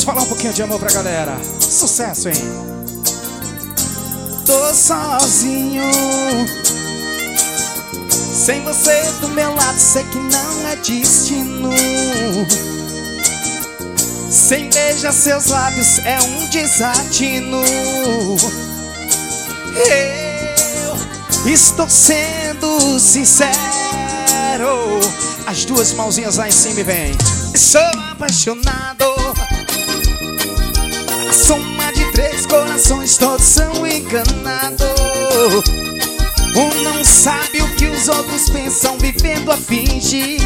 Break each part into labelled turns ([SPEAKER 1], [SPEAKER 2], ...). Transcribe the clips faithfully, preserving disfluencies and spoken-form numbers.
[SPEAKER 1] falar um pouquinho de amor pra galera. Sucesso, hein? Tô sozinho, sem você do meu lado, sei que não é destino. Sem beijar seus lábios é um desatino. Eu estou sendo sincero. As duas mãozinhas lá em cima e vem. Sou apaixonado. A soma de três corações todos são enganados. Um não sabe o que os outros pensam, vivendo a fingir.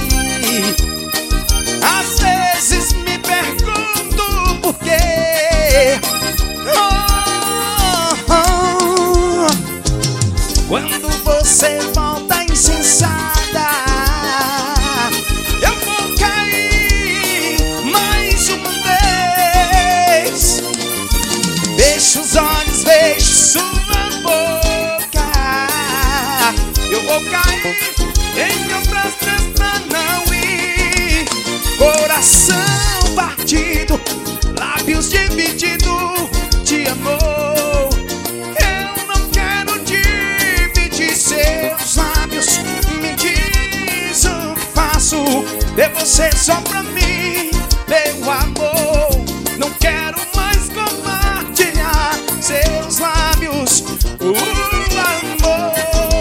[SPEAKER 1] Às vezes me pergunto por quê. Oh, oh, oh. Quando você volta insensata, eu vou cair mais uma vez. Fecho os olhos, vejo sua boca. Eu vou cair em meus braços pra não ir. Coração partido, lábios divididos de amor. Eu não quero dividir seus lábios. Me diz o que faço, ter você só pra mim, meu amor. Não quero mais compartilhar seus lábios. O amor,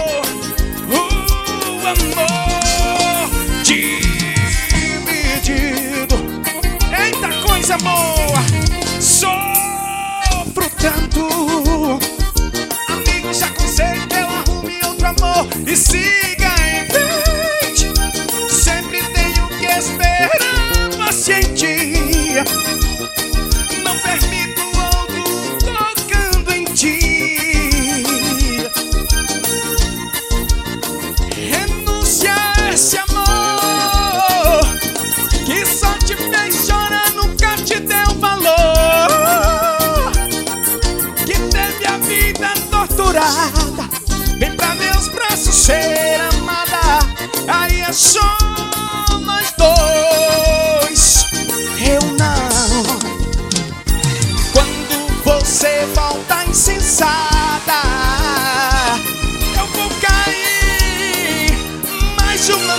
[SPEAKER 1] o amor dividido. Eita coisa boa, sofro tanto. Amigos, aconselho que eu arrume outro amor e siga em frente. Sempre tenho que esperar paciente. Não permito outro tocando em ti. Renuncia a esse amor que só te fez chorar, nunca te deu valor. Que teve a vida torturada, vem pra meus braços ser amada. Aí é só nós dois. Eu não. Quando você volta insensata, eu vou cair mais uma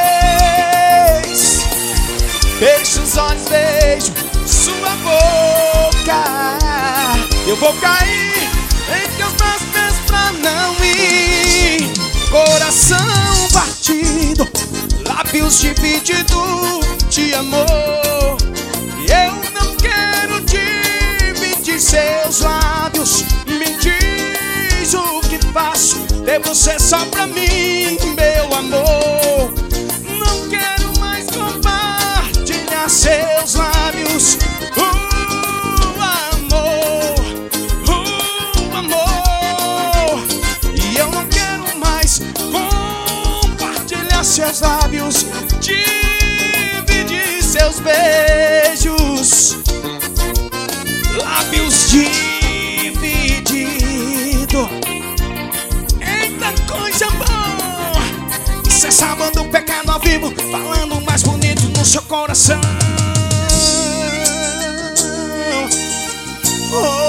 [SPEAKER 1] vez. Fecho os olhos, vejo sua boca. Eu vou cair em teus braços pra não ir. Coração partido, lábios divididos de amor. Eu não quero dividir seus lábios. Me diz o que faço, ter você só pra mim, meu amor. Não quero mais compartilhar seus lábios. O amor, o amor. E eu não quero mais compartilhar seus lábios, dividir seus beijos. Lábios divididos. Eita coisa boa. Isso é sábado, pecado ao vivo, falando mais bonito no seu coração. Oh.